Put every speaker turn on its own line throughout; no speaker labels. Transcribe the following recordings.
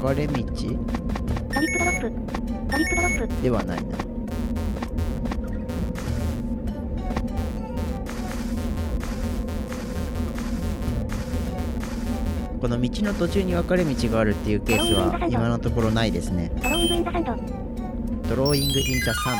かれ道
トリップドロップ。トリップドロップ。
ではないな。この道の途中に分かれ道があるっていうケースは今のところないですね。
ドローイングインザサンド。
ドローイングインザサン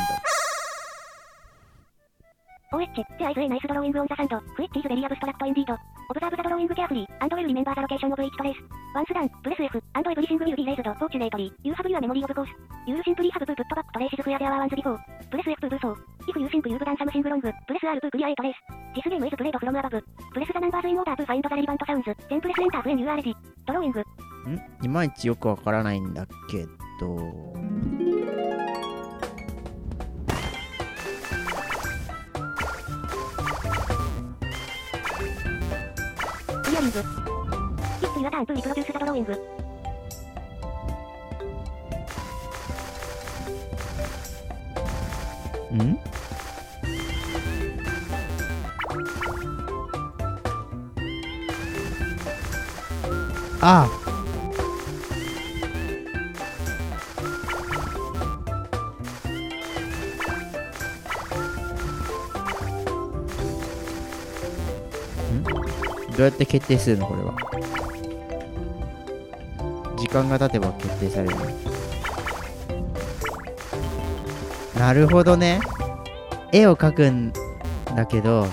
OH、The eyes a nice drawing on the sand. Which is very abstract indeed. Observe the drawing carefully, and will remember the location of each trace. Once done, press F, and everything will be erased fortunately. You have your memory of course. You simply have to put back traces where there were ones before. Press F to do so. If you think you've done something wrong, press R to clear a trace. This game is played from above. Press the numbers in order to find the relevant sounds. Then press Enter when you are ready. Drawing.
いまいちよくわからないんだけど。
Clearing. It's your turn to reproduce the drawing.
ん？ああ。どうやって決定するのこれは。時間が経てば決定される。なるほどね。絵を描くんだけど、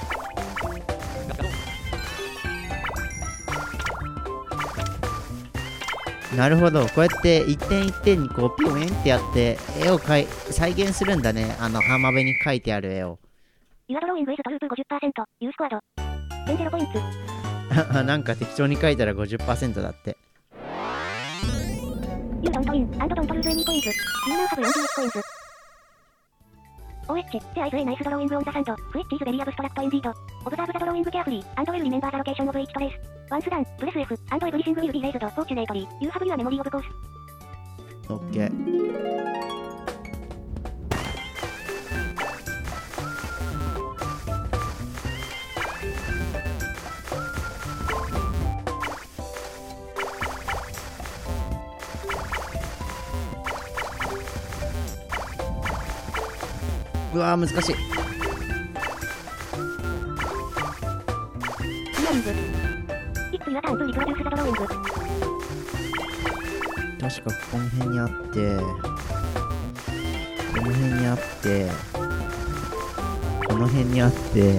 なるほど、こうやって一点一点にこうピョンってやって絵を再現するんだね。浜辺に描いてある絵を。
Your drawing is to loop 50%. You scored. 10 0 points.
なんか適当に描いたら 50% だって。
You don't win, and don't lose any points. You now have 48 points. OH, there is a nice drawing on the sand, which is very abstract indeed. Observe the drawing carefully, and will remember the location of each trace. Once done, press F, and everything will be erased fortunately. You have your memory of course.
OK。うわー難しい。
It's your turn to reproduce the drawing.
確かこの辺にあって、この辺にあって、この辺にあって、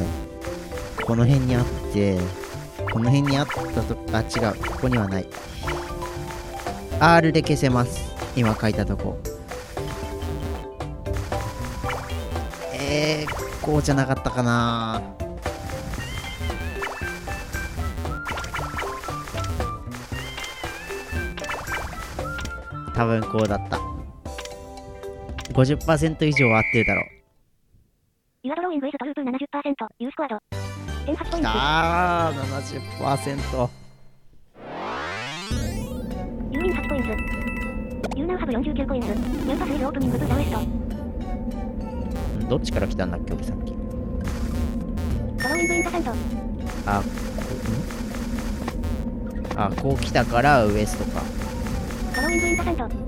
この辺にあって、この辺にあったと、あ、違う、ここにはない。R で消せます。今書いたとこ。こうじゃなかったかな。多分こうだった。50% 以上は合ってるだろう。
Your drawing is to loop 70%. You scored. 18 points.
きたー 70%。
You win 8 points. You now have 49 points. New pass is opening to the west.
どっちから来たんだっけ俺さっき。
Drawing in the sand.
あ、こう来たからウエストか。
Drawing in the sand.